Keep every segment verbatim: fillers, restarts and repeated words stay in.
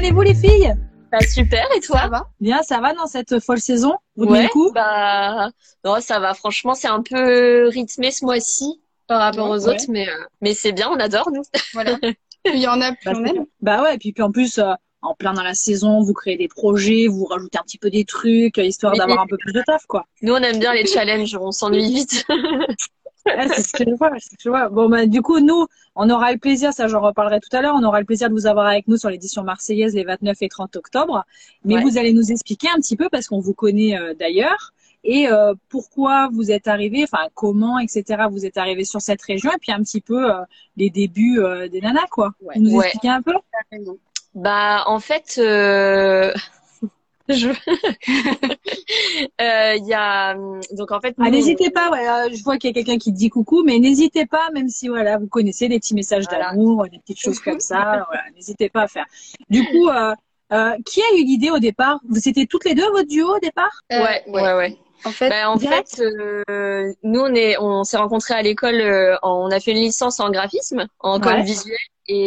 allez-vous les filles? Bah super, et toi? Ça va? Bien, ça va dans cette folle saison? Vous Ouais, tenez le coup? bah non, ça va. Franchement, c'est un peu rythmé ce mois-ci par rapport aux Ouais. autres, mais euh, mais c'est bien, on adore nous. Voilà. Plus il y en a, plus Bah, on c'est- aime. bah ouais, et puis, puis en plus, euh, en plein dans la saison, vous créez des projets, vous rajoutez un petit peu des trucs, euh, histoire Oui, d'avoir un peu plus de taf, quoi. nous on aime bien les challenges, on s'ennuie vite. Ouais, c'est ce que je vois, c'est ce que je vois. Bon, bah, du coup, nous, on aura le plaisir, ça j'en reparlerai tout à l'heure, on aura le plaisir de vous avoir avec nous sur l'édition marseillaise les vingt-neuf et trente octobre. Mais Ouais. vous allez nous expliquer un petit peu, parce qu'on vous connaît euh, d'ailleurs, et euh, pourquoi vous êtes arrivé, enfin comment, et cetera, vous êtes arrivé sur cette région, et puis un petit peu euh, les débuts euh, des nanas, quoi. Ouais. Vous nous Ouais. expliquez un peu? Carrément. Bah en fait, euh... je euh, il y a donc en fait Ah, nous, n'hésitez pas, ouais, euh, je vois qu'il y a quelqu'un qui te dit coucou, mais n'hésitez pas, même si voilà, vous connaissez des petits messages voilà. d'amour, des petites choses comme ça, voilà, n'hésitez pas à faire. Du coup, euh, euh, qui a eu l'idée au départ? Vous étiez toutes les deux votre duo au départ? Euh, Ouais, ouais, ouais. En fait, Bah, en direct fait, euh, nous on est, on s'est rencontrés à l'école, euh, en- on a fait une licence en graphisme, en com Ouais. visuel,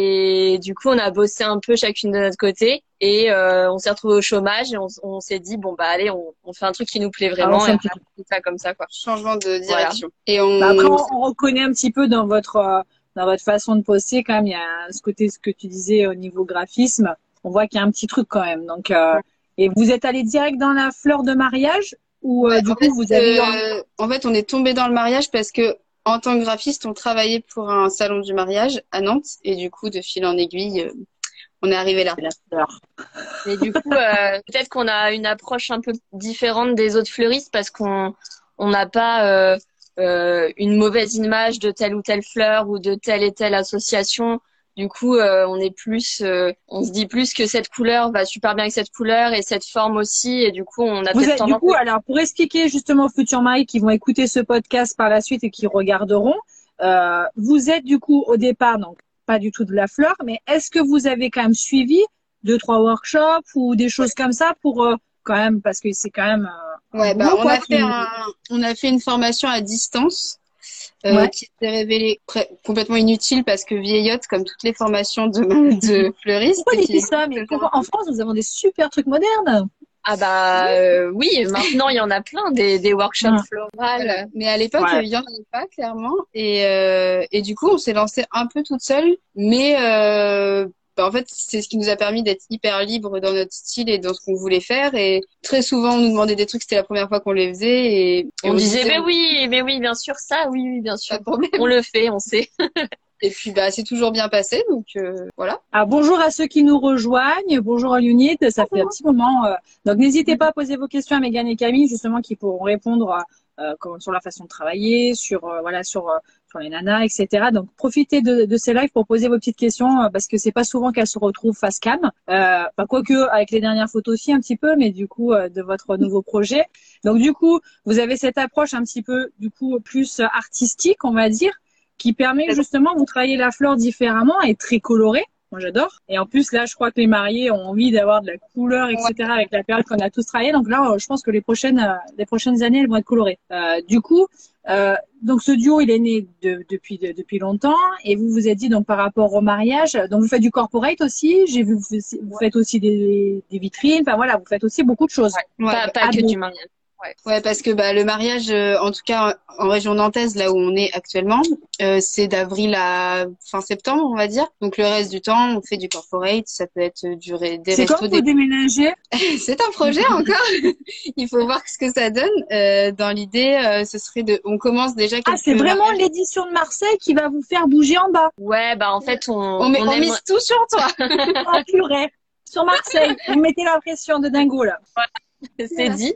et du coup on a bossé un peu chacune de notre côté, et euh, on s'est retrouvés au chômage, et on, s- on s'est dit bon bah allez, on, on fait un truc qui nous plaît Ah, vraiment, c'est et un on petit a peu. fait ça comme ça quoi. changement de Voilà. direction. Et on, Bah, après, on, on reconnaît un petit peu dans votre euh, dans votre façon de poster quand même, il y a ce côté, ce que tu disais au niveau graphisme, on voit qu'il y a un petit truc quand même. Donc, euh, et vous êtes allé direct dans la fleur de mariage ou euh, ouais, du en coup fait, vous avez eu un... euh, en fait, on est tombé dans le mariage parce que, en tant que graphiste, on travaillait pour un salon du mariage à Nantes, et du coup, de fil en aiguille, euh, on est arrivé là. la fleur? Mais du coup, euh, peut-être qu'on a une approche un peu différente des autres fleuristes parce qu'on on n'a pas euh, euh, une mauvaise image de telle ou telle fleur ou de telle et telle association. Du coup, euh, on est plus, euh, on se dit plus que cette couleur va super bien avec cette couleur et cette forme aussi. Et du coup, on a Vous peut-être êtes du tendance. coup, alors pour expliquer justement aux futurs maris qui vont écouter ce podcast par la suite et qui regarderont, euh, vous êtes du coup au départ donc pas du tout de la fleur, mais est-ce que vous avez quand même suivi deux trois workshops ou des choses comme ça pour euh, quand même, parce que c'est quand même euh, un Ouais, bah, boulot on quoi a qui... fait un, on a fait une formation à distance, euh, Ouais. qui s'est révélée pré- complètement inutile parce que vieillotte, comme toutes les formations de, de fleuristes. Pourquoi qui dites ça? Mais pourquoi en France nous avons des super trucs modernes? Ah bah euh, oui, maintenant il y en a plein des des workshops Ah. floraux. Voilà. Mais à l'époque, Ouais. il y en avait pas, clairement. Et, euh, et du coup, on s'est lancé un peu toute seule. Mais euh, bah, en fait, c'est ce qui nous a permis d'être hyper libre dans notre style et dans ce qu'on voulait faire. Et très souvent, on nous demandait des trucs, c'était la première fois qu'on les faisait. Et, et On disait disait, mais oui, mais oui, bien sûr ça, oui, oui, bien pas sûr. de problème. On le fait, on sait. Et puis, bah, c'est toujours bien passé. Donc, euh, voilà. Ah, bonjour à ceux qui nous rejoignent. Bonjour à l'Unit. Ça fait un petit moment. euh, Donc, n'hésitez pas à poser vos questions à Mégane et Camille, justement, qui pourront répondre à, euh, comment- sur la façon de travailler, sur, euh, voilà, sur, euh, sur les nanas, et cetera. Donc, profitez de, de ces lives pour poser vos petites questions, euh, parce que c'est pas souvent qu'elles se retrouvent face cam. Euh, enfin, quoique, avec les dernières photos aussi un petit peu, mais du coup, euh, de votre nouveau projet. Donc, du coup, vous avez cette approche un petit peu, du coup, plus artistique, on va dire, qui permet justement vous travailler la fleur différemment et très colorée. Moi, j'adore. Et en plus, là, je crois que les mariés ont envie d'avoir de la couleur, et cetera avec la perle qu'on a tous travaillé. Donc là, euh, je pense que les prochaines, euh, les prochaines années, elles vont être colorées. Euh, du coup, euh, donc ce duo, il est né de, depuis, de, depuis longtemps. Et vous vous êtes dit, donc par rapport au mariage, donc vous faites du corporate aussi. J'ai vu, vous, faites- vous faites aussi des, des vitrines. Enfin voilà, vous faites aussi beaucoup de choses. Ouais, Ouais, pas bah, pas Ah que bon. du mariage. Ouais. ouais, parce que bah, le mariage, euh, en tout cas en région nantaise, là où on est actuellement, euh, c'est d'avril à fin septembre, on va dire. Donc le reste du temps, on fait du corporate. Ça peut être du ré- des C'est restos, quand des... vous déménagez? C'est un projet encore. Il faut voir ce que ça donne. Euh, dans l'idée, euh, ce serait de, on commence déjà Ah, quelques c'est vraiment mariages. l'édition de Marseille qui va vous faire bouger en bas. Ouais, bah en fait on On, met, on on aime. mise tout sur toi. Oh purée, sur Marseille, vous mettez la pression de dingo là. C'est Voilà. dit.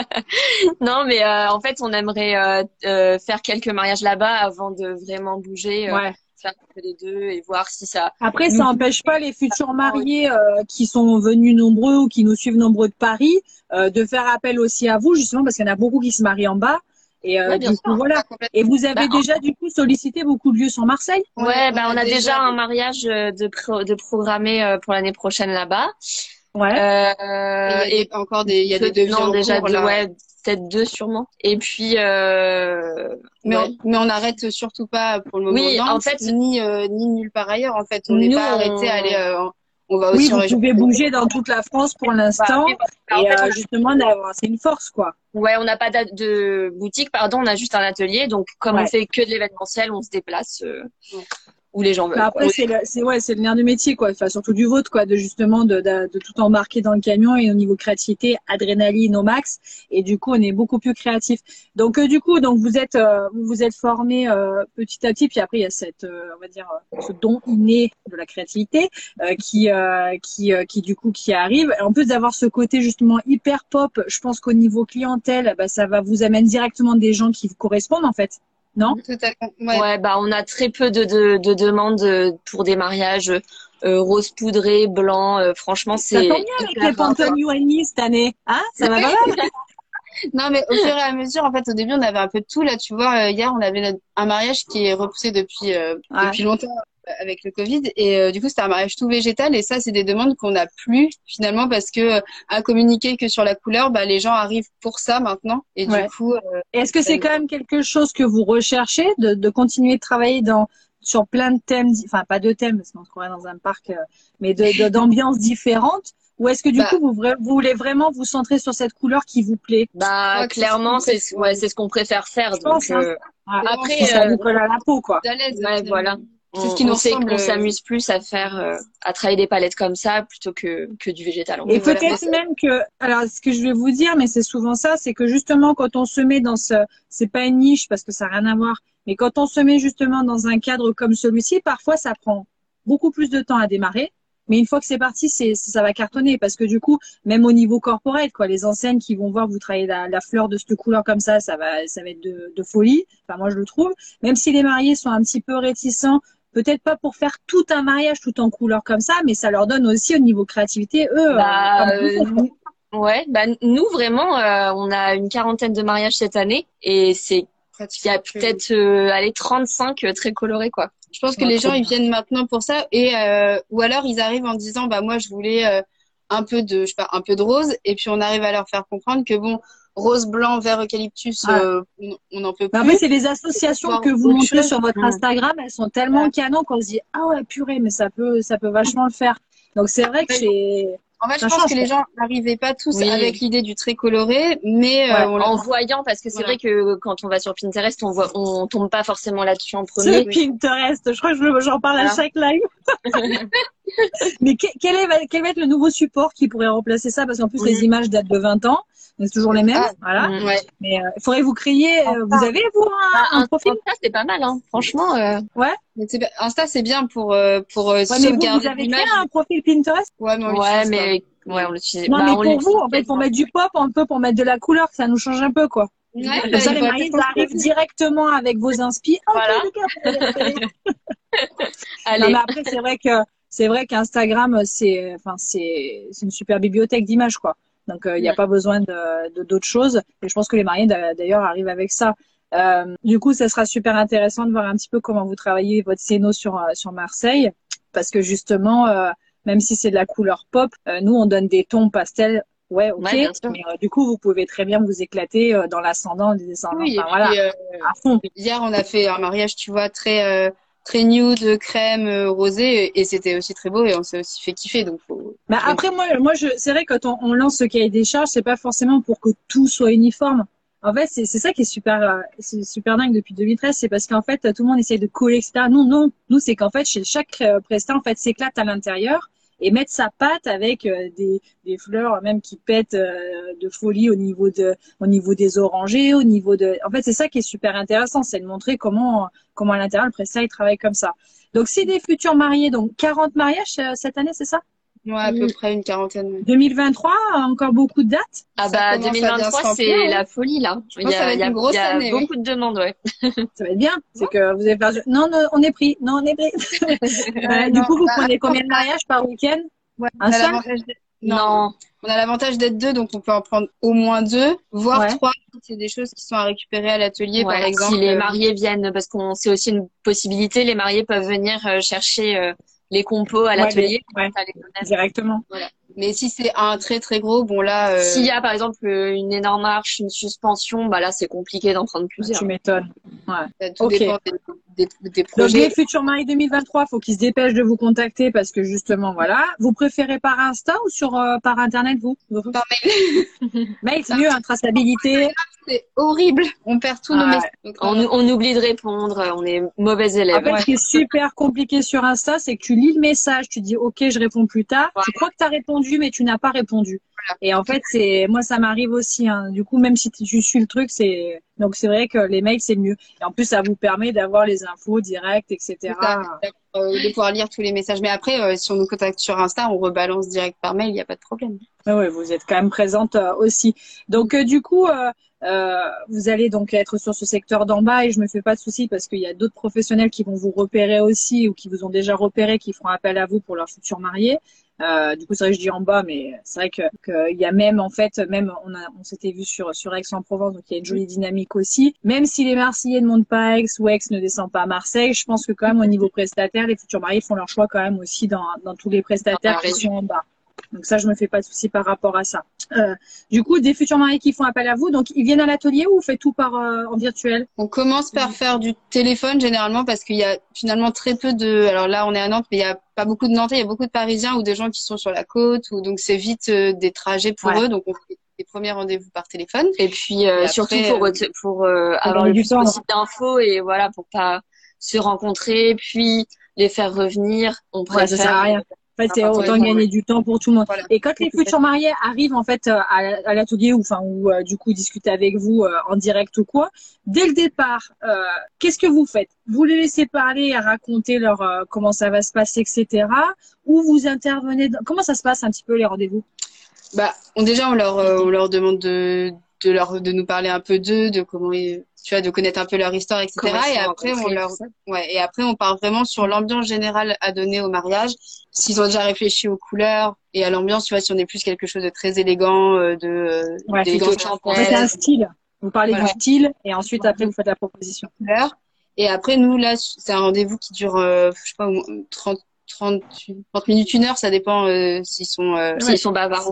Non, mais euh, en fait, on aimerait euh, euh, faire quelques mariages là-bas avant de vraiment bouger, euh, Ouais. faire un peu les deux et voir si ça Après, nous ça plaît. n'empêche pas les futurs mariés euh, qui sont venus nombreux ou qui nous suivent nombreux de Paris euh, de faire appel aussi à vous, justement, parce qu'il y en a beaucoup qui se marient en bas. Et euh, Ouais, bien du sûr. coup, voilà. Pas complètement. Et vous avez Bah, déjà, du coup, sollicité beaucoup de lieux sur Marseille? Ouais, Ouais, bah on a déjà un mariage euh, de pro de programmer euh, pour l'année prochaine là-bas. Ouais. Euh, Et il y a et des- encore des, il y a des devis non, en déjà cours, deux, là. ouais, peut-être deux sûrement. Et puis euh, Mais, ouais. on, mais on n'arrête surtout pas pour le moment Oui, Nantes, en fait, ni, euh, ni nulle part ailleurs. En fait, on n'est nous pas arrêté à on aller euh, en, on va Oui, aussi en vous région. pouvez bouger dans toute la France pour l'instant. Bah, en Et fait, on euh, a- justement, d'avoir- c'est une force, quoi. ouais, on n'a pas d'a- de boutique, pardon, on a juste un atelier. Donc, comme on Ouais. fait que de l'événementiel, on se déplace euh, Ouais. où les gens Mais veulent, quoi. après, c'est le, c'est ouais, c'est le nerf du métier, quoi. Enfin, surtout du vôtre, quoi, de justement de, de, de tout embarquer dans le camion et au niveau créativité, adrénaline au max. Et du coup, on est beaucoup plus créatif. Donc, euh, du coup, donc vous êtes, euh, vous vous êtes formé euh, petit à petit. Puis après, il y a cette, euh, on va dire, euh, ce don inné de la créativité euh, qui, euh, qui, euh, qui du coup, qui arrive. En plus d'avoir ce côté justement hyper pop, je pense qu'au niveau clientèle, bah, ça va vous amener directement des gens qui vous correspondent, en fait. Non? Totalement. Ouais. Ouais, bah on a très peu de, de, de demandes euh, pour des mariages euh, rose poudré, blanc. Euh, franchement, Ça c'est tombe bien avec hyper les rare, quoi. Pantone You and Me cette année. Hein? Ça va pas mal? Non, mais au fur et à mesure, en fait, au début, on avait un peu de tout. Là, tu vois, euh, hier, on avait notre- un mariage qui est repoussé depuis, euh, Ouais. depuis longtemps euh, avec le Covid. Et euh, du coup, c'était un mariage tout végétal. Et ça, c'est des demandes qu'on n'a plus finalement parce que euh, à communiquer que sur la couleur, bah, les gens arrivent pour ça maintenant. Et Ouais. du coup, euh, Et Est-ce que c'est quand même quelque chose que vous recherchez de, de continuer de travailler dans sur plein de thèmes, di- enfin pas de thèmes parce qu'on se croirait dans un parc, euh, mais de de- d'ambiances différentes, ou est-ce que du bah, coup vous, vra- vous voulez vraiment vous centrer sur cette couleur qui vous plaît? Bah ouais, que c'est ce clairement, qu'on c'est préfère. ouais, c'est ce qu'on préfère faire. Je pense, Donc hein. euh, Ouais. C'est vraiment après, Si ça euh, vous colle à la peau, quoi. à l'aise. ouais, finalement. voilà. C'est On, ce qui on nous sait ressemble. qu'on euh, s'amuse plus à faire, euh, à travailler des palettes comme ça plutôt que que du végétal. En Et Oui, fait. voilà. Mais peut-être c'est- même que, alors ce que je vais vous dire, mais c'est souvent ça, c'est que justement quand on se met dans ce, c'est pas une niche parce que ça n'a rien à voir, mais quand on se met justement dans un cadre comme celui-ci, parfois ça prend beaucoup plus de temps à démarrer, mais une fois que c'est parti, c'est, ça va cartonner parce que du coup, même au niveau corporate, quoi, les enseignes qui vont voir vous travailler la, la fleur de cette couleur comme ça, ça va, ça va être de, de folie. Enfin, moi je le trouve. Même si les mariés sont un petit peu réticents, peut-être pas pour faire tout un mariage tout en couleur comme ça, mais ça leur donne aussi au niveau créativité, eux, euh, pas Bah mal de euh, choses, quoi. nous- ouais, bah nous vraiment, euh, on a une quarantaine de mariages cette année et c'est il y pratiquement a que- peut-être euh, allez trente-cinq euh, très colorés quoi. Je pense que Ouais, les trop gens ils bien. viennent maintenant pour ça et euh, ou alors ils arrivent en disant bah moi je voulais euh, un peu de je sais pas un peu de rose et puis on arrive à leur faire comprendre que bon rose blanc vert eucalyptus Ouais. euh, on on n'en peut Mais après, plus. c'est les associations Voir que vous autre montez chose. sur votre Mm. Instagram, elles sont tellement Voilà. canon qu'on se dit ah ouais purée, mais ça peut, ça peut vachement le faire. Donc c'est vrai que c'est, En fait, je ça pense change, que les quoi. gens n'arrivaient pas tous Oui. avec l'idée du très coloré, mais Ouais. euh, on l'a. En voyant parce que c'est Voilà. vrai que quand on va sur Pinterest, on voit on tombe pas forcément là-dessus en Ce premier. Oui. Pinterest, je crois que je- j'en parle à Voilà. chaque live. Mais que- quel, est, quel va être le nouveau support qui pourrait remplacer ça? Parce qu'en plus, Mm. les images datent de vingt ans, mais c'est toujours les mêmes. Ah, Voilà. Mm. ouais. Mais euh, il faudrait vous créer. euh, vous avez, vous, Bah, un, un un, profil? Insta, c'est pas mal, hein. Franchement. euh, Ouais. Mais c'est pas- Insta, c'est bien pour euh, pour euh, Ouais, mais vous, sauvegarder vous avez créé l'image. un profil Pinterest? Ouais, mais on Ouais, l'utilise pas. mais ouais, on l'utilise. Non, Bah, mais on pour vous, l'utilise en fait, pour quasiment. mettre du pop, un peu pour mettre de la couleur, que ça nous change un peu, quoi. Ouais, Comme bah, ça, il les faudrait mariés, peut-être ils arrivent directement avec vos inspi. Ok, Voilà. les gars, vous allez repérer. Non, Allez. mais après, c'est vrai que c'est vrai qu'Instagram, c'est, enfin, c'est, c'est une super bibliothèque d'images, quoi. Donc, il n'y a Mm. pas besoin de, de d'autres choses. Et je pense que les mariés, d'a- d'ailleurs, arrivent avec ça. Euh, du coup, ça sera super intéressant de voir un petit peu comment vous travaillez votre scéno sur euh, sur Marseille, parce que justement, euh, même si c'est de la couleur pop, euh, nous, on donne des tons pastels. Ouais, ok. Ouais, bien sûr. Mais euh, du coup, vous pouvez très bien vous éclater euh, dans l'ascendant, le descendant. Oui, et Enfin, voilà, puis euh, à fond. hier on a fait un mariage, tu vois, très euh, très nude, crème, euh, rosé, et, et c'était aussi très beau et on s'est aussi fait kiffer. Donc faut. Mais après, moi, moi, je, c'est vrai, quand on, on lance ce cahier des charges, c'est pas forcément pour que tout soit uniforme. En fait, c'est, c'est ça qui est super, euh, c'est super dingue depuis deux mille treize, c'est parce qu'en fait, tout le monde essaye de coller, et cetera. Non, non, nous, c'est qu'en fait, chez chaque euh, prestat, en fait, s'éclate à l'intérieur et mettre sa patte avec euh, des, des fleurs même qui pètent euh, de folie au niveau de, au niveau des orangers, au niveau de, en fait, c'est ça qui est super intéressant, c'est de montrer comment, comment à l'intérieur le prestat il travaille comme ça. Donc, c'est des futurs mariés, donc quarante mariages euh, cette année, c'est ça? Ouais, à peu près une quarantaine. deux mille vingt-trois, encore beaucoup de dates? Ah Ça bah commence à bien se deux mille vingt-trois, remplir, c'est hein. la folie là. Je pense que ça va être il y a, une grosse il y a année, oui. beaucoup de demandes, ouais. Ça va être bien. C'est que vous avez perdu. Non, non, on est pris. Non, on est pris. Euh, du non, coup, vous bah, prenez combien de mariages par week-end? Ouais, Un on a seul? l'avantage d'être- non, Non. on a l'avantage d'être deux, donc on peut en prendre au moins deux, voire Ouais. trois. C'est des choses qui sont à récupérer à l'atelier, Ouais, par exemple. si les euh, mariés viennent, parce qu'on c'est aussi une possibilité, les mariés peuvent venir euh, chercher euh, les compos à Ouais, l'atelier. les- ouais, Ça les connaît. directement. Mais si c'est un très très gros, bon là, euh, S'il y a par exemple euh, une énorme arche, une suspension, bah là c'est compliqué d'en prendre Tu plusieurs. m'étonnes. Ouais. ça- tout Ok. dépend des, des, des Donc projets. les futurs mariés deux mille vingt-trois, faut qu'ils se dépêchent de vous contacter parce que justement, voilà. Vous préférez par Insta ou sur euh, par Internet, vous? Par mail. Mail, c'est mieux, hein, traçabilité. C'est horrible. On perd tous nos Ah, messages. Donc, On, on oublie de répondre, on est mauvais élèves. En fait, ce qui est super compliqué sur Insta, c'est que tu lis le message, tu dis OK, je réponds plus tard. Ouais. Tu crois que tu as répondu, mais tu n'as pas répondu. Et en fait, c'est moi, ça m'arrive aussi. Hein. Du coup, même si tu suis le truc, c'est donc c'est vrai que les mails c'est mieux. Et en plus, ça vous permet d'avoir les infos directes, et cetera. euh, de pouvoir lire tous les messages. Mais après, euh, si on nous contacte sur Insta, on rebalance direct par mail, il n'y a pas de problème. Oui, ouais, vous êtes quand même présente euh, aussi. Donc euh, du coup, euh, euh, vous allez donc être sur ce secteur d'en bas et je me fais pas de soucis parce qu'il y a d'autres professionnels qui vont vous repérer aussi ou qui vous ont déjà repéré, qui feront appel à vous pour leurs futurs mariés. Euh, du coup, c'est vrai que je dis en bas, mais c'est vrai que qu'il y a même en fait, même on a, on s'était vu sur sur Aix-en-Provence, donc il y a une jolie dynamique aussi. Même si les Marseillais ne montent pas à Aix ou Aix ne descend pas à Marseille, je pense que quand même au niveau prestataire, les futurs mariés font leur choix quand même aussi dans dans tous les prestataires qui sont en bas. Donc ça, je me fais pas de soucis par rapport à ça. Euh, du coup, des futurs mariés qui font appel à vous, donc ils viennent à l'atelier ou vous faites tout par euh, en virtuel? On commence par faire du téléphone généralement parce qu'il y a finalement très peu de. Alors là, on est à Nantes, mais il y a pas beaucoup de Nantais, il y a beaucoup de Parisiens ou de gens qui sont sur la côte, ou donc c'est vite euh, des trajets pour Ouais. eux. Donc on fait des premiers rendez-vous par téléphone. Et puis euh, Et surtout après, pour euh, pour euh, avoir gagner le du plus temps. possible d'infos et voilà pour pas se rencontrer puis les faire revenir. On Ouais, ça préfère. sert à rien. En fait, c'est Ouais, autant ouais. gagner du temps pour tout le monde. Voilà. Et quand les futurs mariés arrivent en fait euh, à, à l'atelier ou enfin ou euh, du coup discuter avec vous euh, en direct ou quoi, dès le départ, euh, qu'est-ce que vous faites? Vous les laissez parler et raconter leur euh, comment ça va se passer, et cetera. Ou vous intervenez dans... Comment ça se passe un petit peu les rendez-vous? Bah, on, déjà, on leur, euh, on leur demande de, de leur, de nous parler un peu d'eux, de comment ils, tu vois, de connaître un peu leur histoire, et cetera. Comment ils Et sont après, on rencontrés, leur, tout ça. ouais, et après, on parle vraiment sur l'ambiance générale à donner au mariage. S'ils ont déjà réfléchi aux couleurs et à l'ambiance, tu vois, si on est plus quelque chose de très élégant, euh, de, euh, Ouais, d'élégance plutôt En fait, c'est un française, style. Vous parlez Voilà. du style et ensuite après vous faites la proposition. couleurs. Et après, nous, là, c'est un rendez-vous qui dure, euh, je sais pas, au moins trente, trente, trente minutes, une heure, ça dépend euh, s'ils sont, euh, S'ils sont bavards.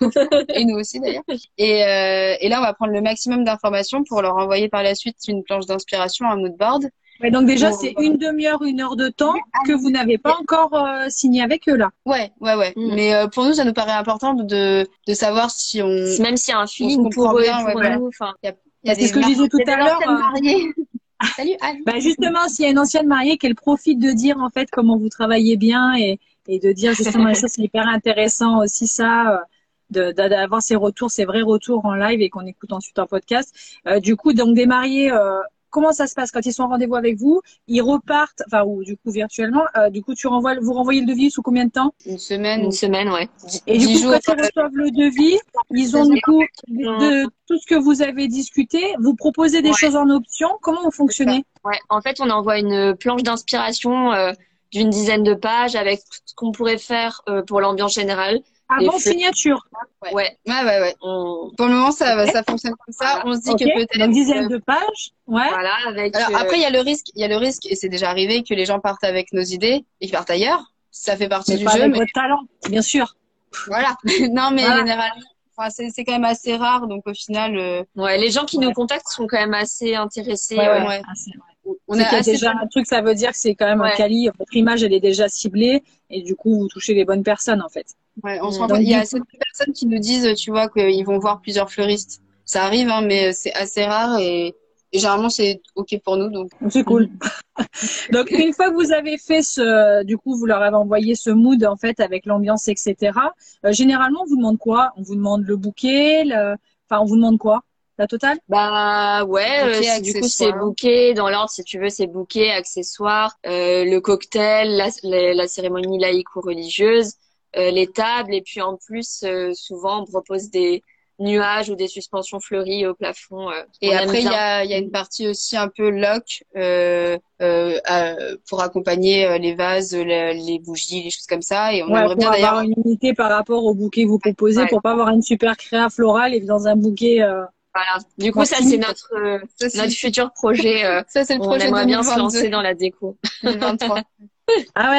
et nous aussi d'ailleurs. Et, euh, et là, on va prendre le maximum d'informations pour leur envoyer par la suite une planche d'inspiration, un mood board. Ouais, donc déjà, Pour- c'est une demi-heure, une heure de temps que vous n'avez pas encore euh, signé avec eux là. Ouais, ouais, ouais. Mm. Mais euh, pour nous, ça nous paraît important de, de savoir si on... Même s'il y a un feeling On se comprend pour eux et bien, pour ouais, nous. Enfin, Il y a, il y a C'est ce que je disais tout à l'heure. euh, mariées. Salut Anne. Bah justement, s'il y a une ancienne mariée, qu'elle profite de dire en fait comment vous travaillez bien et, et de dire justement les choses, c'est hyper intéressant aussi ça, euh, de- de- d'avoir ces retours, ces vrais retours en live et qu'on écoute ensuite en podcast. Euh, du coup, donc des mariés, euh, comment ça se passe quand ils sont en rendez-vous avec vous? Ils repartent, enfin ou du coup virtuellement. Euh, du coup, tu renvoies, vous renvoyez le devis sous combien de temps? Une semaine. une semaine, ouais. Et du Dix coup, jours, quand ils euh, reçoivent le devis, ils ont du coup de tout ce que vous avez discuté, vous proposez des Ouais. choses en option. Comment vous fonctionnez? Ouais, en fait, on envoie une planche d'inspiration euh, d'une dizaine de pages avec tout ce qu'on pourrait faire euh, pour l'ambiance générale. Avant fleurs. signature. Ouais. Ouais, Ouais, ouais, ouais. on... Pour le moment, ça, Ok. ça fonctionne comme ça. Voilà. On se dit Ok. que peut-être. Donc dizaine euh, de pages. Ouais. voilà, avec. Alors euh, après, il y a le risque, il y a le risque, et c'est déjà arrivé, que les gens partent avec nos idées et qu'ils partent ailleurs. Ça fait partie Mais du pas jeu, avec mais votre talent, bien sûr. voilà. Non, mais Voilà. généralement, enfin, c'est, c'est quand même assez rare, donc au final, euh, ouais, les gens qui Ouais. nous contactent sont quand même assez intéressés. Ouais, euh, ouais. ouais. Ah, c'est vrai. on C'est a qu'il y a assez déjà un truc, ça veut dire que c'est quand même un Ouais. quali. Votre image, elle est déjà ciblée et du coup, vous touchez les bonnes personnes en fait. Ouais, on se Mm. rend Donc, compte. Il y a du assez de personnes qui nous disent, tu vois, qu'ils vont voir plusieurs fleuristes. Ça arrive, hein, mais c'est assez rare et, et généralement c'est ok pour nous. Donc, Donc, c'est cool. Donc une fois que vous avez fait ce, du coup, vous leur avez envoyé ce mood en fait avec l'ambiance, et cetera. Euh, généralement, on vous demande quoi? On vous demande le bouquet, le... enfin, on vous demande quoi? La totale? Bah ouais, Bouquet, euh, si du coup c'est accessoires. bouquet dans l'ordre, si tu veux, c'est bouquet, accessoires, euh, le cocktail, la, la, la cérémonie laïque ou religieuse, euh, les tables, et puis en plus, euh, souvent on propose des nuages ou des suspensions fleuries au plafond. euh, on Et aime après, il y bien. a, il y a une partie aussi un peu loc euh, euh, euh, pour accompagner euh, les vases, le- les bougies, les choses comme ça. Et on Ouais, aimerait pour bien avoir d'ailleurs. une unité par rapport au bouquet que vous proposez, Ouais. pour pas avoir une super créa florale et dans un bouquet. Euh... Voilà. Du coup, ça Martine. c'est notre euh, Ça, c'est, notre futur projet. euh, ça, c'est le on projet aimerait bien se deux mille vingt-deux, lancer dans la déco. deux mille vingt-trois. Ah ouais.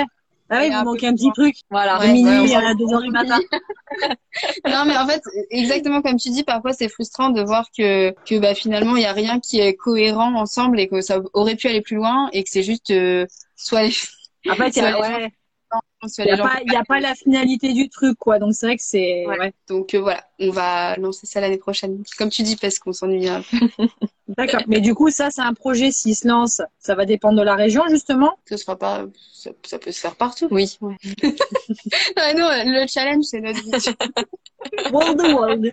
Ah oui, Et vous un peu manquez un petit truc. Voilà. De Ouais, minuit ouais, à deux heures du matin. Non, mais en fait, exactement comme tu dis, parfois c'est frustrant de voir que que bah finalement il y a rien qui est cohérent ensemble et que ça aurait pu aller plus loin et que c'est juste euh, soit les En fait, il y soit a, les gens ouais, soit il y les a gens. pas, il y a pas la finalité du truc, quoi. Donc c'est vrai que c'est, Ouais. ouais. Donc euh, voilà, on va lancer ça l'année prochaine. Comme tu dis, parce qu'on s'ennuie un peu. D'accord. Mais du coup, ça, c'est un projet, s'il se lance, ça va dépendre de la région, justement. Ce sera pas, ça, ça peut se faire partout. Oui. Ah non, le challenge c'est notre vie. World the world.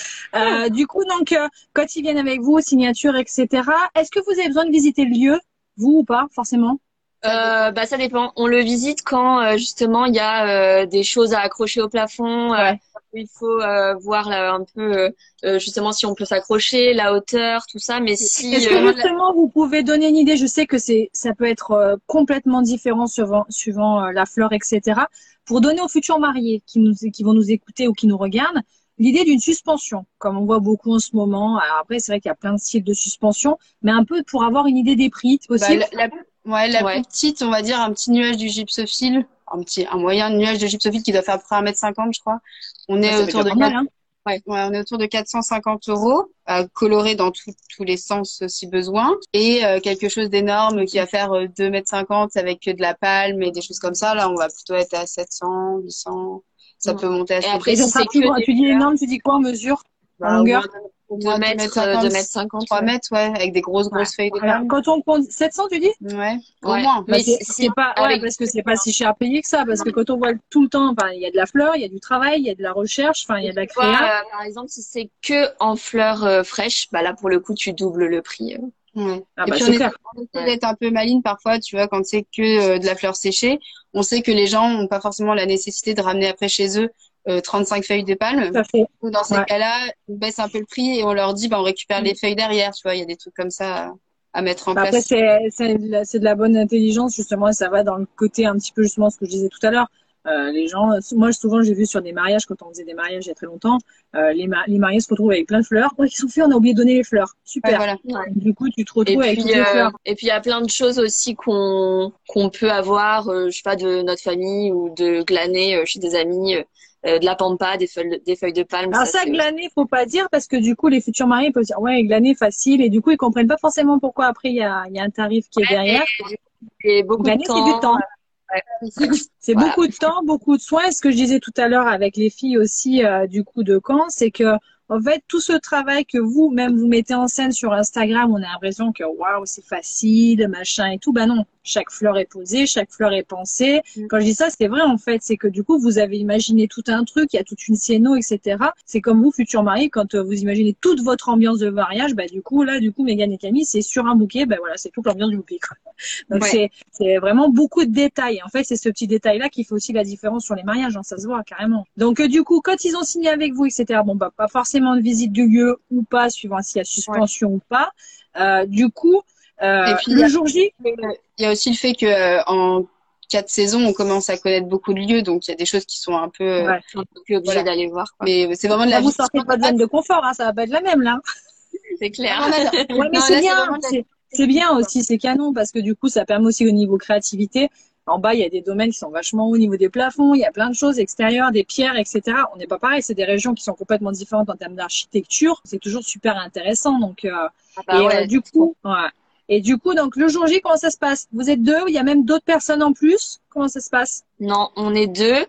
Euh, du coup, donc, euh, quand ils viennent avec vous, signature, et cetera, est-ce que vous avez besoin de visiter le lieu, vous ou pas, forcément? Euh, bah ça dépend. On le visite quand euh, justement il y a euh, des choses à accrocher au plafond. Euh, Ouais. il faut euh, voir là, un peu euh, euh, justement si on peut s'accrocher, la hauteur, tout ça. Mais si Est-ce euh, que justement vous pouvez donner une idée? Je sais que c'est, ça peut être euh, complètement différent suivant, suivant euh, la fleur, et cetera. Pour donner aux futurs mariés qui nous, qui vont nous écouter ou qui nous regardent, l'idée d'une suspension, comme on voit beaucoup en ce moment. Alors après, c'est vrai qu'il y a plein de styles de suspension, mais un peu pour avoir une idée des prix, c'est Bah, possible? la, la- ouais, la Ouais. plus petite, on va dire un petit nuage du gypsophile, un petit, un moyen nuage de gypsophile qui doit faire à peu près un mètre cinquante, je crois. On est Ça fait autour déjà de pas mal, hein. Ouais, on est autour de quatre cent cinquante euros, à colorer dans tout- tous les sens euh, si besoin. Et euh, quelque chose d'énorme qui va faire euh, deux mètres cinquante avec de la palme et des choses comme ça. Là, on va plutôt être à sept cents, huit cents. Ça Mm. peut monter à Et ce après, Et ça si sera c'est plus que grand. des Tu dis fleurs, énorme, tu dis quoi en mesure? En bah, au moins, longueur? au deux moins mètres, euh, deux mètres cinquante. trois Ouais. mètres, ouais, avec des grosses, grosses feuilles de Alors, palme. quand on compte sept cents, tu dis? Ouais, au Ouais. moins. Bah, Mais c'est, si, c'est pas, ouais, avec parce que c'est pas si cher à payer que ça, parce que quand on voit tout le temps, enfin, il y a de la fleur, il y a du travail, il y a de la recherche, enfin, il y a de la tu vois, créa. euh, par exemple, si c'est que en fleurs euh, fraîches, bah là pour le coup tu doubles le prix. euh. Ouais. Ah, Et bah, puis on c'est essaie, clair. on essaie Ouais. d'être un peu maligne parfois, tu vois, quand c'est que euh, de la fleur séchée. On sait que les gens n'ont pas forcément la nécessité de ramener après chez eux euh, trente-cinq feuilles de palme. Tout à fait. Donc, dans ces Ouais. cas-là, on baisse un peu le prix et on leur dit, bah, on récupère les feuilles derrière, tu vois, il y a des trucs comme ça à, à mettre en Bah, après, place. c'est, c'est, de la- c'est de la bonne intelligence, justement, et ça va dans le côté un petit peu, justement, ce que je disais tout à l'heure. Euh, les gens, moi, souvent, j'ai vu sur des mariages, quand on faisait des mariages il y a très longtemps, euh, les, ma- les mariés se retrouvent avec plein de fleurs. Ouais, qu'est-ce qu'on fait? On a oublié de donner les fleurs. Ouais, Super. voilà. Ouais. Du coup, tu te Et retrouves avec puis toutes les euh, fleurs. et puis il y a plein de choses aussi qu'on qu'on peut avoir, euh, je sais pas, de notre famille ou de glaner euh, chez des amis, euh, euh, de la pampa, des feuilles des feuilles de palme. Alors Ça ça, c'est glaner, faut pas dire, parce que du coup, les futurs mariés peuvent dire, ouais, glaner, facile, et du coup, ils comprennent pas forcément pourquoi après, il y a, il y a un tarif qui est derrière. c'est beaucoup de Glaner, c'est du temps. temps. Ouais. C'est Voilà. beaucoup de temps, beaucoup de soins. Et ce que je disais tout à l'heure avec les filles aussi euh, du coup de Caen, c'est que en fait tout ce travail que vous même vous mettez en scène sur Instagram, on a l'impression que waouh c'est facile, machin et tout. Bah non, chaque fleur est posée, chaque fleur est pensée. Quand je dis ça, c'est vrai en fait, c'est que du coup vous avez imaginé tout un truc, il y a toute une scéno, et cetera. C'est comme vous futurs mariés quand euh, vous imaginez toute votre ambiance de mariage, bah du coup là du coup Mégane et Camille c'est sur un bouquet, bah voilà c'est toute l'ambiance du bouquet. Quoi. Donc Ouais. c'est c'est vraiment beaucoup de détails. En fait, c'est ce petit détail-là qui fait aussi la différence sur les mariages, hein, ça se voit carrément. Donc euh, du coup, quand ils ont signé avec vous, et cetera. Bon bah pas forcément de visite du lieu ou pas, suivant s'il y a suspension ou pas. Euh, du coup, euh, Et puis, il y le a- jour J, il y a aussi le fait que euh, en quatre saisons, on commence à connaître beaucoup de lieux, donc il y a des choses qui sont un peu. euh, ouais. On est plus obligé Voilà. d'aller voir, quoi. Mais c'est vraiment de Là, la vous vie. sortez pas de zone de confort, hein, ça va pas être la même là. C'est clair. Non, là, Ouais, mais non, c'est là, bien, vraiment de la- c'est c'est bien aussi, c'est canon parce que du coup, ça permet aussi au niveau créativité. En bas, il y a des domaines qui sont vachement hauts au niveau des plafonds, il y a plein de choses extérieures, des pierres, et cetera. On n'est pas pareil, c'est des régions qui sont complètement différentes en termes d'architecture. C'est toujours super intéressant. Donc, euh, Ah bah et ouais, euh, du coup, ouais. Et du coup, donc le jour J, comment ça se passe? Vous êtes deux, il y a même d'autres personnes en plus. Comment ça se passe? non, on est deux.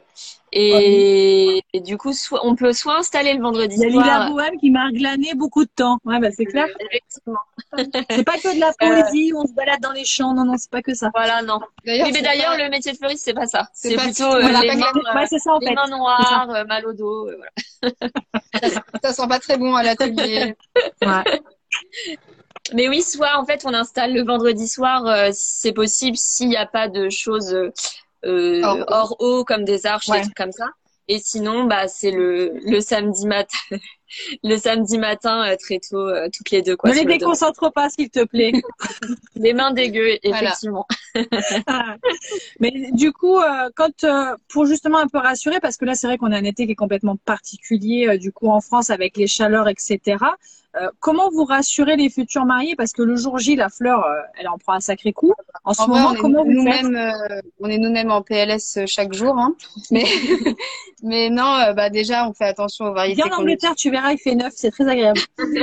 Et, et du coup, soit, on peut soit installer le vendredi Il y a Lila soir. Bohème qui m'a glané beaucoup de temps. Ouais, bah c'est clair. Effectivement. C'est pas que de la poésie où on se balade dans les champs. Non, non, c'est pas que ça. Voilà, non. D'ailleurs, Oui, mais c'est d'ailleurs, pas- le métier de fleuriste, c'est pas ça. C'est C'est pas- plutôt euh, voilà, les, pas mains, glaner. euh, Ouais, c'est ça en les fait. mains C'est ça. noires, euh, mal au dos. euh, voilà. ça sent pas très bon à l'atelier. Ouais. Mais oui, soit en fait, on installe le vendredi soir, euh, si c'est possible, s'il n'y a pas de choses euh, euh, Hors eau. hors eau, comme des arches, Ouais. des trucs comme ça. Et sinon, bah, c'est le, le samedi matin, le samedi matin euh, très tôt, euh, toutes les deux, quoi. Ne les sur le domaine. déconcentre pas, s'il te plaît. Les mains dégueu, Voilà. effectivement. Mais du coup, euh, quand euh, pour justement un peu rassurer, parce que là c'est vrai qu'on a un été qui est complètement particulier, euh, du coup en France avec les chaleurs, et cetera. Euh, comment vous rassurez les futurs mariés? Parce que le jour J, la fleur, euh, elle en prend un sacré coup. En ce En vrai, moment, on est comment vous faites? nous-mêmes, euh, on est nous-mêmes en P L S chaque jour, hein. Mais, mais non, euh, bah déjà, on fait attention aux Viens variétés en qu'on Angleterre, tu verras, il fait neuf, c'est très agréable.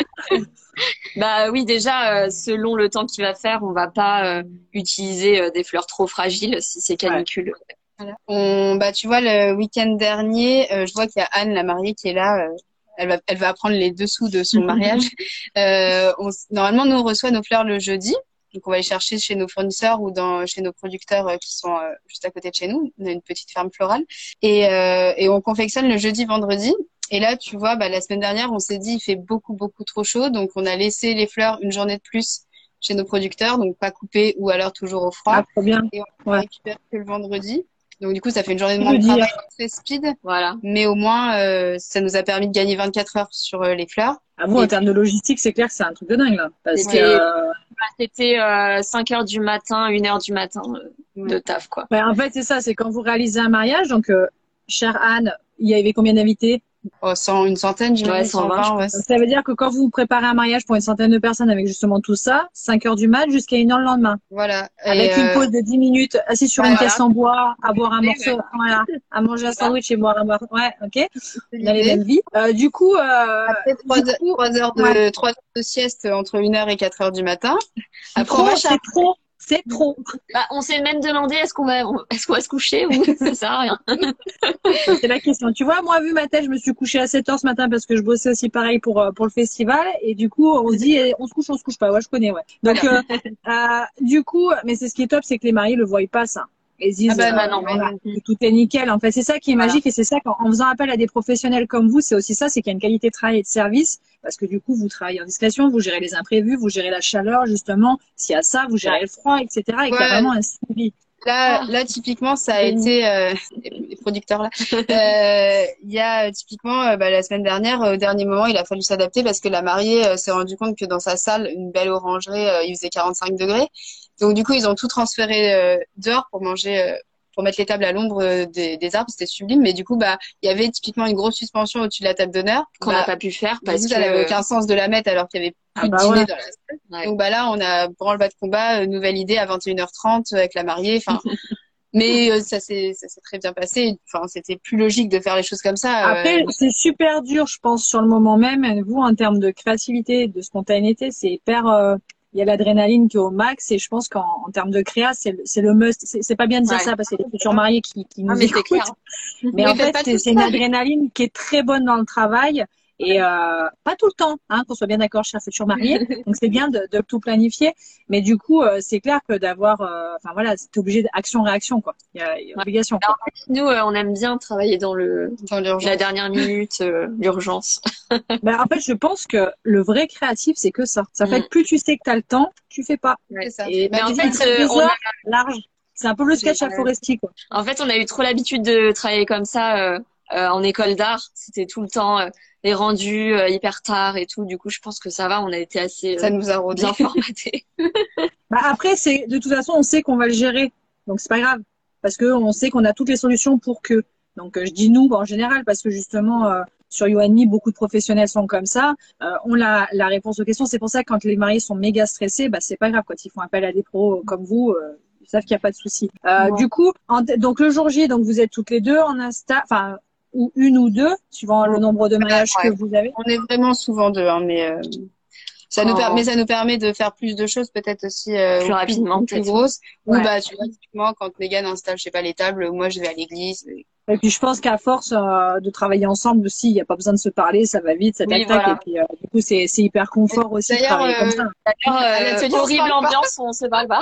Bah oui, déjà, euh, selon le temps qu'il va faire, on va pas euh, utiliser euh, des fleurs trop fragiles si c'est Ouais. canicule. Voilà. On, bah, tu vois, le week-end dernier, euh, je vois qu'il y a Anne, la mariée, qui est là. Euh, elle va, elle va apprendre les dessous de son mariage. Euh, on, normalement, nous, on reçoit nos fleurs le jeudi. Donc, on va les chercher chez nos fournisseurs ou dans, chez nos producteurs euh, qui sont euh, juste à côté de chez nous. On a une petite ferme florale. Et, euh, et on confectionne le jeudi, vendredi. Et là, tu vois, bah, la semaine dernière, on s'est dit, il fait beaucoup, beaucoup trop chaud. Donc, on a laissé les fleurs une journée de plus chez nos producteurs. Donc, pas coupées ou alors toujours au froid. Ah, trop bien. Et on Ouais. récupère que le vendredi. Donc du coup, ça fait une journée de Je moins de veux dire. travail très speed, Voilà. mais au moins, euh, ça nous a permis de gagner vingt-quatre heures sur euh, les fleurs. Ah bon, en Et termes de logistique, c'est clair que c'est un truc de dingue là. Parce que C'était euh, c'était euh, cinq heures du matin, une heure du matin euh, Ouais. de taf, quoi. ouais, en fait, c'est ça, c'est quand vous réalisez un mariage. Donc, euh, chère Anne, il y avait combien d'invités? Oh, cent, une centaine, j'imagine, Ouais, cent vingt, je ouais. Donc, ça veut dire que quand vous préparez un mariage pour une centaine de personnes avec justement tout ça, cinq heures du mat jusqu'à une heure le lendemain. Voilà. Et, Avec une euh, pause de dix minutes, assis sur bah, une voilà. caisse en bois, à boire un Oui, morceau, voilà, à manger un Voilà. sandwich et boire un morceau. Ouais, ok. c'est On a les l'idée. mêmes vies. Euh, du coup, euh, Après, trois, du coup, trois heures de, ouais. trois heures de sieste entre une heure et quatre heures du matin. C'est Après, on trop, va c'est chercher. trop, c'est trop. Bah, on s'est même demandé est-ce qu'on va est-ce qu'on va se coucher ou ça sert à rien. C'est la question. Tu vois, moi, vu ma tête, je me suis couchée à sept heures ce matin parce que je bossais aussi pareil pour, euh, pour le festival. Et du coup, on se dit, eh, on se couche, on se couche pas. Ouais, je connais, ouais. Donc, Voilà. euh, euh, du coup, mais c'est ce qui est top, c'est que les mariés le voient pas, ça. Ils se disent, Ah bah Ah euh, non, voilà, mais- que tout est nickel. En fait, c'est ça qui est Voilà. magique et c'est ça qu'en en faisant appel à des professionnels comme vous, c'est aussi ça, c'est qu'il y a une qualité de travail et de service parce que du coup, vous travaillez en discrétion, vous gérez les imprévus, vous gérez la chaleur, justement. S'il y a ça, vous gérez le froid, et cetera. Et qu'il y a Ouais. vraiment un suivi. Là, Ah. là, typiquement, ça a Génie. été euh, les producteurs là. Euh, Il y a euh, typiquement euh, bah, la semaine dernière, euh, au dernier moment, il a fallu s'adapter parce que la mariée euh, s'est rendu compte que dans sa salle, une belle orangerie, euh, il faisait quarante-cinq degrés. Donc du coup, ils ont tout transféré euh, dehors pour manger, euh, pour mettre les tables à l'ombre euh, des, des arbres. C'était sublime. Mais du coup, bah, il y avait typiquement une grosse suspension au-dessus de la table d'honneur. Qu'on n'a Bah, pas pu faire du parce coup, que ça n'avait aucun sens de la mettre alors qu'il y avait plus Ah de bah dîner ouais. dans la salle. Ouais. Donc bah là, on a branle-bas de combat, euh, nouvelle idée à vingt et une heures trente avec la mariée. Enfin. Mais euh, ça s'est ça s'est très bien passé. Enfin, c'était plus logique de faire les choses comme ça. Après, Euh, c'est super dur, je pense, sur le moment même. Vous, en termes de créativité, de spontanéité, c'est hyper. euh, Il y a l'adrénaline qui est au max et je pense qu'en en termes de créa, c'est le, c'est le must. C'est c'est pas bien de dire Ouais. ça parce qu'il y a des futurs mariés qui, qui Ah, nous mais c'est écoutent. clair. Mais oui, en faites fait, pas c'est tout c'est une ça. adrénaline qui est très bonne dans le travail et euh, pas tout le temps, hein, qu'on soit bien d'accord, chers futurs mariés. Donc c'est bien de, de tout planifier, mais du coup, euh, c'est clair que d'avoir, euh, enfin voilà, t'es obligé d'action-réaction quoi. Il y a, il y a Ouais. obligation. Alors, Quoi. en fait, nous, euh, on aime bien travailler dans le Dans l'urgence. la dernière minute, euh, l'urgence. Mais en fait, je pense que le vrai créatif, c'est que ça. Ça fait Mm. que plus tu sais que t'as le temps, tu fais pas. C'est ça. Et Mais bah, en tu dis, fait, il te reste euh, deux on a heures, large. C'est un peu le sketch à Ouais. Foresti quoi. En fait, on a eu trop l'habitude de travailler comme ça euh, euh, en école d'art. C'était tout le temps euh, les rendus euh, hyper tard et tout. Du coup, je pense que ça va. On a été assez Ça euh, nous a rodé. bien formatés. Bah après, c'est de toute façon, on sait qu'on va le gérer, donc c'est pas grave, parce que on sait qu'on a toutes les solutions pour que. Donc euh, je dis nous en général parce que justement euh, sur You and Me, beaucoup de professionnels sont comme ça, euh, ont la, la réponse aux questions. C'est pour ça que quand les mariés sont méga stressés, bah c'est pas grave quand ils font appel à des pros comme vous. Euh, ils savent qu'il n'y a pas de souci. Euh, Ouais. Du coup, en, donc le jour J, donc vous êtes toutes les deux en Insta, enfin ou une ou deux, suivant le nombre de mariages Ouais. que vous avez. On est vraiment souvent deux, hein, mais euh, ça nous Oh. permet, ça nous permet de faire plus de choses, peut-être aussi euh, Plus rapidement, plus peut-être. grosses. Ou Ouais. bah tu vois typiquement quand Megan installe, je sais pas, les tables, moi je vais à l'église. Et puis je pense qu'à force euh, de travailler ensemble aussi, il n'y a pas besoin de se parler, ça va vite, ça tac Oui, tac. voilà. Et puis euh, du coup, c'est c'est hyper confort aussi de D'ailleurs, travailler comme euh, ça. D'ailleurs, À euh, l'atelier, on se horrible parle pas. ambiance, on se parle pas.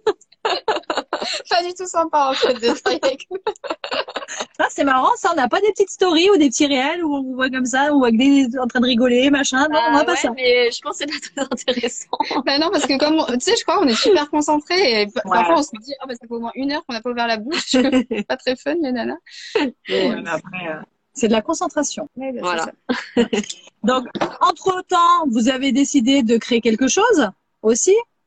Pas du tout sympa en fait de travailler avec nous. Ah, c'est marrant, ça. On n'a pas des petites stories ou des petits réels où on vous voit comme ça, ou avec des en train de rigoler, machin. Non, on n'a Ah, pas ouais, ça. mais je pense que c'est pas très intéressant. Bah non, parce que comme on- tu sais, je crois qu'on est super concentrés et p- Ouais. parfois on se dit, ah bah ça fait au moins une heure qu'on n'a pas ouvert la bouche. Pas très fun les nanas. Mais, Ouais, mais après, euh, c'est de la concentration. ouais, bah, Voilà. c'est ça. Donc, entre temps, vous avez décidé de créer quelque chose aussi.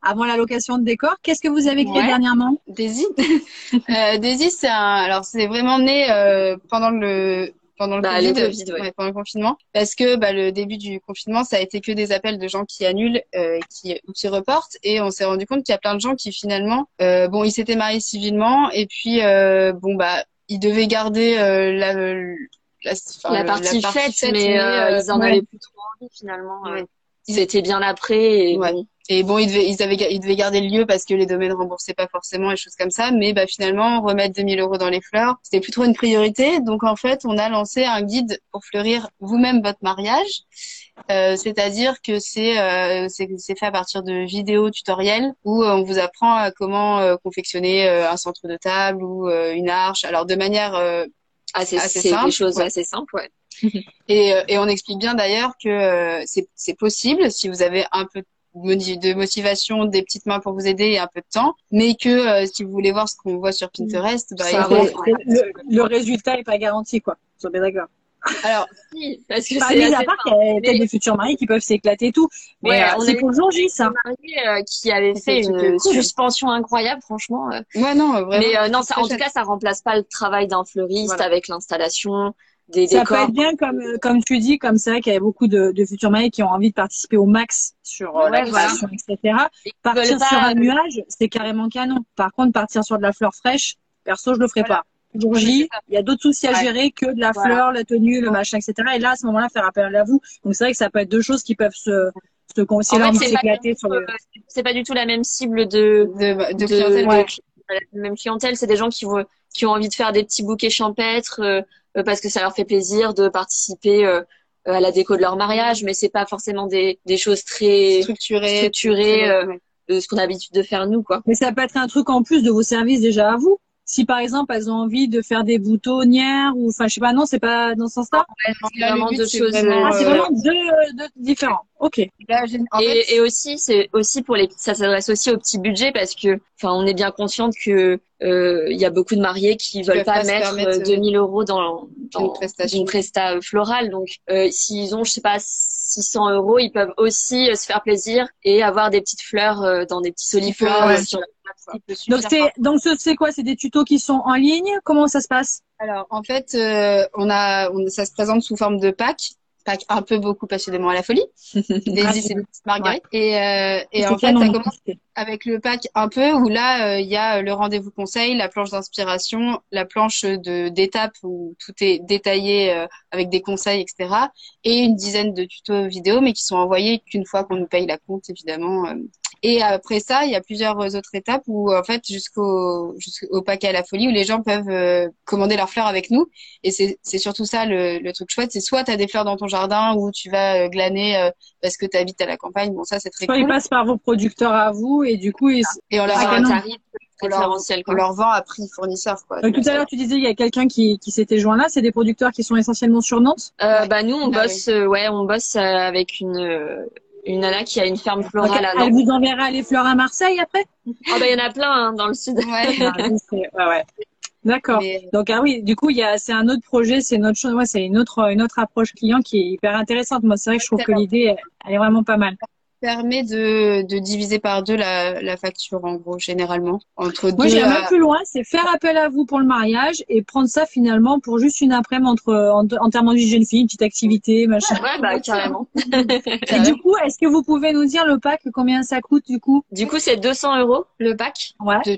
avant la location de décor. Qu'est-ce que vous avez créé Ouais. dernièrement? Daisy. euh, Daisy, c'est un, alors c'est vraiment né euh, pendant le pendant le Bah, Covid, le Covid, ouais. ouais, pendant le confinement, parce que bah, le début du confinement, ça a été que des appels de gens qui annulent, euh, qui ou qui reportent, et on s'est rendu compte qu'il y a plein de gens qui finalement, euh, bon, ils s'étaient mariés civilement, et puis euh, bon bah, ils devaient garder euh, la la, enfin, La le- partie fête, mais euh, euh, ils en ouais. avaient plus trop envie finalement. euh. ouais. C'était bien après et Ouais. bon. Et bon, ils devaient, ils avaient, ils devaient garder le lieu parce que les domaines remboursaient pas forcément et choses comme ça. Mais bah, finalement, remettre deux mille euros dans les fleurs, c'était plus trop une priorité. Donc en fait, on a lancé un guide pour fleurir vous-même votre mariage. Euh, c'est-à-dire que c'est, euh, c'est, c'est fait à partir de vidéos tutoriels où euh, on vous apprend à comment euh, confectionner euh, un centre de table ou euh, une arche. Alors de manière euh, Ah, c'est assez c'est simple. des choses Ouais. assez simples, ouais. Et, euh, et on explique bien d'ailleurs que euh, c'est, c'est possible si vous avez un peu de motivation, des petites mains pour vous aider et un peu de temps, mais que euh, si vous voulez voir ce qu'on voit sur Pinterest, bah, Ça il faut... rentre. Le, le résultat est pas garanti, quoi. Vous êtes bien d'accord. Alors, Si, parce que Enfin, c'est mis assez à part simple. qu'il y a peut-être Mais- des futurs mariés qui peuvent s'éclater et tout. Mais Ouais, euh, on c'est a pour le jour J, ça. des mariés euh, qui avaient c'est fait des trucs une cool. suspension incroyable, franchement. euh. Ouais, non, vraiment. Mais euh, non, c'est ça, très en tout chouette. cas, ça remplace pas le travail d'un fleuriste Voilà. avec l'installation, des Ça peut décors. être bien, comme, euh, comme tu dis, comme ça, qu'il y a beaucoup de, de futurs mariés qui ont envie de participer au max sur euh, la Ouais, voilà. création, et cetera. Et qui Partir veulent pas, sur un euh, nuage, c'est carrément canon. Par contre, partir sur de la fleur fraîche, perso, je le ferai Voilà. pas. Jour Ouais, mais J, c'est ça. il y a d'autres soucis à Ouais. gérer que de la Voilà. fleur, la tenue, le machin, et cetera. Et là, à ce moment-là, faire appel à vous. Donc, c'est vrai que ça peut être deux choses qui peuvent se, se conseiller, En là, fait, envie de c'est pas du s'éclater tout, sur le. euh, c'est pas du tout la même cible de De, de de, clientèle. de Ouais. cli- la même clientèle. C'est des gens qui vont qui ont envie de faire des petits bouquets champêtres euh, euh, parce que ça leur fait plaisir de participer euh, à la déco de leur mariage, mais c'est pas forcément des des choses très Structuré. structurées, euh, Ouais. de ce qu'on a l'habitude de faire nous, quoi. Mais ça peut être un truc en plus de vos services déjà à vous. Si par exemple elles ont envie de faire des boutonnières ou enfin je sais pas, non, c'est pas dans ce sens-là. Ouais, Non, c'est là, le vraiment but, deux c'est choses vraiment, Ah, c'est euh, vraiment deux, deux différents. Ok. là, j'ai- en fait, Et, et aussi, c'est aussi pour les, ça s'adresse aussi aux petits budgets parce que, enfin, on est bien consciente que euh, il y a beaucoup de mariés qui veulent peuvent pas, pas se mettre permettre, euh, deux mille euros dans dans une prestation. une presta euh, florale. Donc, euh, s'ils ont, je sais pas, six cents euros, ils peuvent aussi euh, se faire plaisir et avoir des petites fleurs euh, dans des petits solifleurs Ouais. euh, sur la Ce qui peut Donc suffire. c'est donc ce- c'est quoi? C'est des tutos qui sont en ligne? Comment ça se passe? Alors, en fait, euh, on a, on, ça se présente sous forme de pack, pack un peu beaucoup passionnément à la folie. Daisy, c'est une petite marguerite. Et, euh, et C'est en fait, canon, ça en commence plus. avec le pack un peu où là, euh, il y a le rendez-vous conseil, la planche d'inspiration, la planche de d'étapes où tout est détaillé euh, avec des conseils, et cetera. Et une dizaine de tutos vidéo, mais qui sont envoyés qu'une fois qu'on nous paye la compte, évidemment. euh. Et après ça, il y a plusieurs autres étapes où, en fait, jusqu'au jusqu'au paquet à la folie, où les gens peuvent euh, commander leurs fleurs avec nous. Et c'est c'est surtout ça le, le truc chouette. C'est soit tu as des fleurs dans ton jardin où tu vas euh, glaner euh, parce que tu habites à la campagne. Bon, ça, c'est très Soit cool. ils passent par vos producteurs à vous et du coup ils. Et on leur, Ah, sur un canon. tarif on leur, préférentiel, on quoi. leur vend à prix fournisseur, quoi. Donc, tout à l'heure tu disais il y a quelqu'un qui qui s'était joint là. C'est des producteurs qui sont essentiellement sur Nantes. Euh, bah nous, on Ah, bosse, euh, ouais, on bosse euh, avec une euh, une nana qui a une ferme Donc, florale à elle Nantes. vous enverra les fleurs à Marseille après. Ah bah il y en a plein hein, dans le sud. Ouais. Ah, oui, c'est- ouais, ouais. D'accord. Mais, Donc ah oui, du coup il y a c'est un autre projet, c'est une autre chose, ouais, c'est une autre une autre approche client qui est hyper intéressante. Moi c'est vrai que je trouve que l'idée elle est vraiment pas mal. permet de, de diviser par deux la, la facture, en gros, généralement. Entre Moi deux j'irais à- même plus loin, c'est faire appel à vous pour le mariage et prendre ça finalement pour juste une après-midi entre en, en termes de vie jeune fille, une petite activité, machin. Ouais, bah carrément. Et du coup, est-ce que vous pouvez nous dire le pack combien ça coûte du coup? Du coup, c'est deux cents euros le pack. Ouais. de-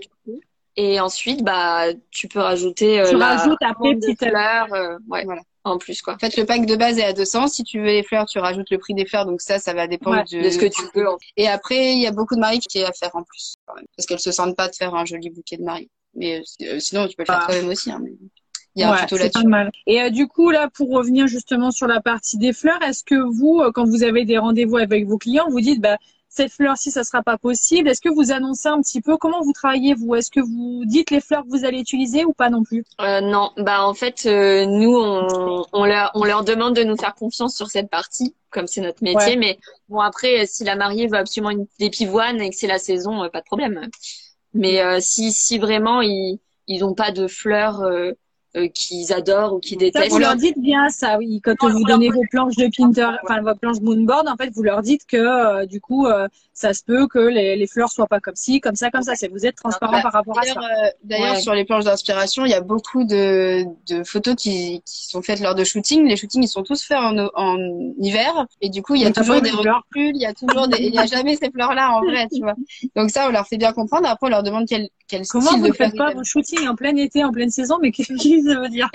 Et ensuite, bah, tu peux rajouter euh, Tu la rajoutes après vente de petite- fleurs, euh, ouais, Voilà. en plus quoi. En fait, le pack de base est à deux cents. Si tu veux les fleurs, tu rajoutes le prix des fleurs. Donc ça, ça va dépendre Ouais, de... De ce que tu peux. en- Et après, il y a beaucoup de mariés qui est à faire en plus, quand même. Parce qu'elles se sentent pas de faire un joli bouquet de mariés. Mais euh, sinon, tu peux le faire Ah. toi-même aussi, hein, mais il y a un Ouais, tuto c'est là-dessus. pas mal. Et euh, du coup, là, pour revenir justement sur la partie des fleurs, est-ce que vous, euh, quand vous avez des rendez-vous avec vos clients, vous dites, bah, cette fleur-ci, ça sera pas possible. Est-ce que vous annoncez un petit peu comment vous travaillez, vous? Est-ce que vous dites les fleurs que vous allez utiliser ou pas non plus? Euh, non, bah en fait, euh, nous, on, on leur on leur demande de nous faire confiance sur cette partie, comme c'est notre métier. Ouais. Mais bon, après, euh, si la mariée veut absolument une, des pivoines et que c'est la saison, euh, pas de problème. Mais euh, si si vraiment ils ils ont pas de fleurs euh, euh, qu'ils adorent ou qu'ils Ça, détestent. vous leur dites bien ça, oui. Quand vous donnez vos planches de Pinterest, enfin vos planches Moonboard, en fait, vous leur dites que euh, du coup, euh, ça se peut que les, les fleurs soient pas comme ci, comme ça, comme ça. C'est vous êtes transparent Bah, par rapport à D'ailleurs, ça. euh, d'ailleurs Ouais. sur les planches d'inspiration, il y a beaucoup de, de photos qui, qui sont faites lors de shooting. Les shootings, ils sont tous faits en, en hiver. Et du coup, il y a Donc, toujours après, des les fleurs. reculs, il y a toujours des, il y a jamais ces fleurs-là en vrai, tu vois. Donc ça, on leur fait bien comprendre. Après, on leur demande quel, quel Comment style vous de ne fleurs faites ils pas aiment. vos shootings en plein été, en pleine saison? Mais qu'est-ce que ça veut dire?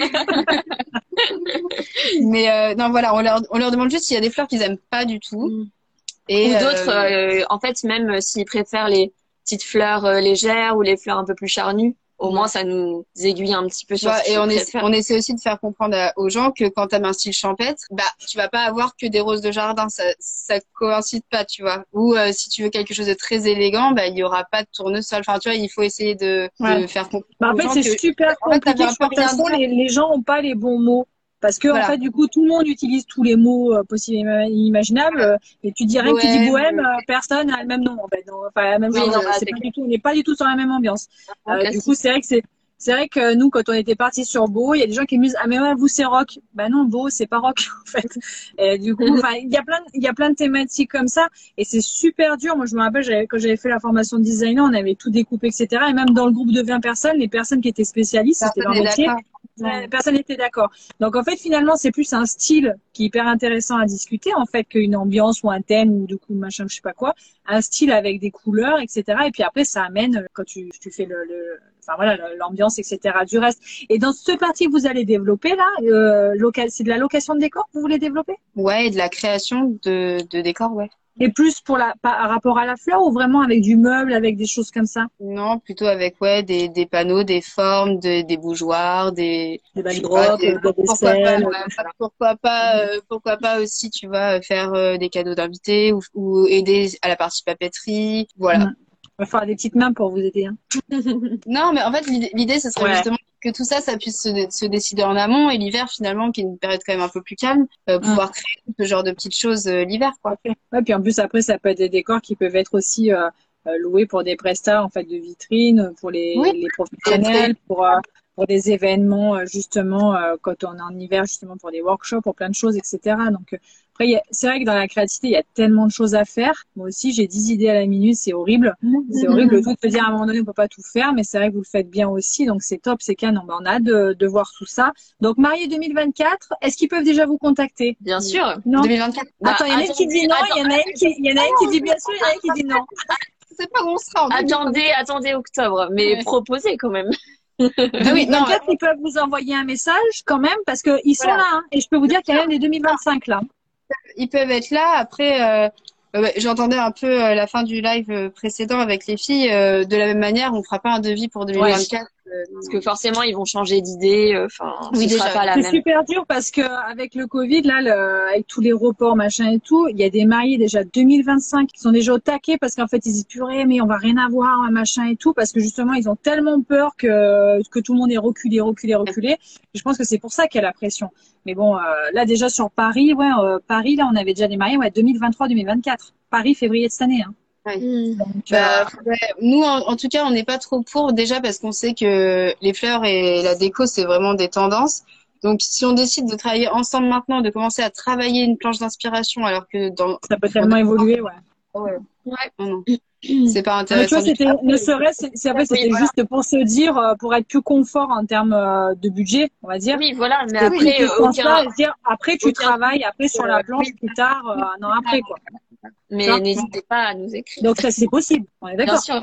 Mais euh, non, voilà, on leur, on leur demande juste s'il y a des fleurs qu'ils aiment pas du tout. Et Ou d'autres, euh, euh, en fait, même euh, s'ils préfèrent les petites fleurs euh, légères ou les fleurs un peu plus charnues, au Ouais. moins ça nous aiguille un petit peu tu sur vois, ce qu'ils et on, essa- préfèrent. on essaie aussi de faire comprendre à- aux gens que quand t'aimes un style champêtre, bah tu vas pas avoir que des roses de jardin, ça ça coïncide pas, tu vois. Ou euh, si tu veux quelque chose de très élégant, bah il y aura pas de tournesol. Enfin, tu vois, il faut essayer de, Ouais. de faire comprendre Bah, en aux fait, gens c'est que super en fait t'avais compliqué. un Je peu crois que de toute rien façon, dit. les, les gens ont pas les bons mots. Parce que, en Voilà. fait, du coup, tout le monde utilise tous les mots euh, possibles et imaginables. euh, Et tu dis rien que tu dis Bohème. bohème, euh, personne a le même nom, en fait. Donc, enfin, la même Oui, chose. non, euh, bah, C'est c'est pas du tout, on n'est pas du tout sur la même ambiance. clairement Euh, du classique. coup, c'est vrai que c'est, c'est vrai que nous, quand on était partis sur Beau, il y a des gens qui me disent, ah, mais ouais, vous, c'est rock. Bah non, Beau, c'est pas rock, en fait. Et du coup, enfin, il y a plein, de- il y a plein de thématiques comme ça. Et c'est super dur. Moi, je me rappelle, j'avais, quand j'avais fait la formation de designer, on avait tout découpé, et cetera. Et même dans le groupe de vingt personnes, les personnes qui étaient spécialistes, c'était Personne leur n'est métier. d'accord. Euh, Personne n'était d'accord. Donc en fait finalement c'est plus un style qui est hyper intéressant à discuter en fait qu'une ambiance ou un thème ou du coup machin je sais pas quoi, un style avec des couleurs et cetera. Et puis après ça amène euh, quand tu, tu fais le, le enfin voilà l'ambiance et cetera du reste. Et dans ce parti que vous allez développer là, euh, local, c'est de la location de décor que vous voulez développer? Ouais, et de la création de de décors, ouais. Et plus pour la par rapport à la fleur ou vraiment avec du meuble avec des choses comme ça? Non, plutôt avec ouais des des panneaux, des formes, des des bougeoirs, des Des je sais pas, backdrops, des, euh, de la pourquoi pas, vaisselle. ouais, voilà. pourquoi pas, euh, pourquoi pas aussi, tu vois, faire euh, des cadeaux d'invités ou, ou aider à la partie papeterie, voilà. Il va falloir des petites mains pour vous aider. Hein. Non, mais en fait, l'idée, l'idée, ce serait Ouais. justement que tout ça, ça puisse se, se décider en amont et l'hiver, finalement, qui est une période quand même un peu plus calme, euh, Mm. pouvoir créer ce genre de petites choses euh, l'hiver, quoi. Ouais, puis en plus après ça peut être des décors qui peuvent être aussi euh, euh, loués pour des prestats en fait de vitrine, pour les, Oui, les professionnels, pour euh, pour des événements euh, justement euh, quand on est en hiver justement pour des workshops, pour plein de choses et cetera. Donc euh, après il y a- c'est vrai que dans la créativité il y a tellement de choses à faire. Moi aussi j'ai dix idées à la minute, c'est horrible, c'est horrible. Le tout de se dire à un moment donné on peut pas tout faire, mais c'est vrai que vous le faites bien aussi, donc c'est top, c'est canon. Ben, on a hâte de, de voir tout ça. Donc marié deux mille vingt-quatre, est-ce qu'ils peuvent déjà vous contacter? Bien sûr. Non. deux mille vingt-quatre. Bah, Attends, il y en a une qui dit non, il y en a une qui, il y en a une qui dit bien sûr, il y en a une qui dit non. Je sais pas où on sera en Attendez, attendez octobre, mais Ouais. proposez quand même. Ah oui, non, deux mille vingt-quatre, ils peuvent vous envoyer un message quand même parce que ils sont Voilà. là. Hein. Et je peux vous dire qu'il y a même des deux mille vingt-cinq là. ils peuvent être là. Après, euh, euh, ouais, j'entendais un peu euh, la fin du live euh, précédent avec les filles. Euh, de la même manière, on fera pas un devis pour deux mille vingt-quatre. euh, Parce que forcément, ils vont changer d'idée. Enfin, Oui, ce sera déjà. pas la C'est même. super dur parce que avec le Covid là, le, avec tous les reports machin et tout, il y a des mariés déjà deux mille vingt-cinq qui sont déjà au taquet parce qu'en fait ils disent purée mais on va rien avoir machin et tout parce que justement ils ont tellement peur que que tout le monde est reculé, reculé, reculé. Et je pense que c'est pour ça qu'il y a la pression. Mais bon, euh, là déjà sur Paris, ouais, euh, Paris là on avait déjà des mariés ouais deux mille vingt-trois deux mille vingt-quatre. Paris février de cette année. Hein. Mm. Donc, Bah, euh, ouais, nous, en, en tout cas, on n'est pas trop pour, déjà parce qu'on sait que les fleurs et la déco, c'est vraiment des tendances. Donc, si on décide de travailler ensemble maintenant, de commencer à travailler une planche d'inspiration, alors que dans... ça peut tellement évoluer, ouais. Ouais. Ouais. Non, non. C'est pas Mais tu intéressant vois, du tout. c'était, ne serait-ce, c'est, c'est- après, Oui, c'était voilà. juste pour se dire, euh, pour être plus confort en termes euh, de budget, on va dire. Oui, voilà. Mais C'est après, plus euh, ce sens-là, aucun. et se dire, après, tu aucun- travailles, après, sur la euh, planche, oui. plus tard, euh, un an après, quoi. Mais Ça. n'hésitez pas à nous écrire. Donc, ça, c'est possible. On est Bien d'accord. sûr.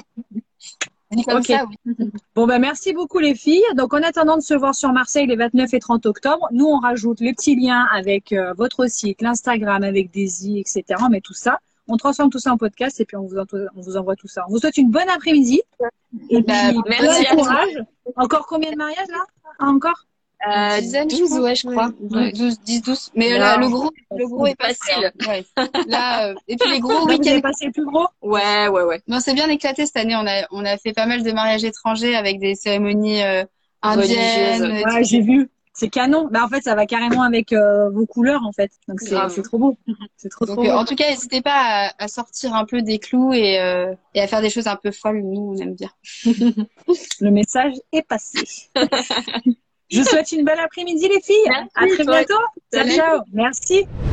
Dit comme Ok. ça, oui. Bon, ben, merci beaucoup, les filles. Donc, en attendant de se voir sur Marseille les vingt-neuf et trente octobre, nous, on rajoute les petits liens avec euh, votre site, l'Instagram avec Daisy, et cetera. On met tout ça. On transforme tout ça en podcast et puis on vous, envoie, on vous envoie tout ça. On vous souhaite une bonne après-midi. Et Bah, puis, merci plein à de courage. Encore combien de mariages, là? Encore? Euh, Dizaine, je douze, crois. ouais, je crois. douze, douze, dix, douze. Mais Non. là, le gros, le gros est Facile. facile. Ouais. Là, euh, et puis les gros Là, vous week-ends. avez passé le plus gros? Ouais, ouais, ouais. Non, c'est bien éclaté cette année. On a, on a fait pas mal de mariages étrangers avec des cérémonies euh, indiennes. Religieuses. et Ouais, tout. j'ai vu. C'est canon. Bah, en fait, ça va carrément avec euh, vos couleurs, en fait. Donc, c'est, Grave. c'est trop beau. C'est trop, Donc, trop euh, beau. en tout cas, n'hésitez pas à, à sortir un peu des clous et, euh, et à faire des choses un peu folles. Nous, on aime bien. Le message est passé. Je vous souhaite une belle après-midi, les filles. Merci, à très toi. bientôt. Ciao, Salut. ciao. Merci.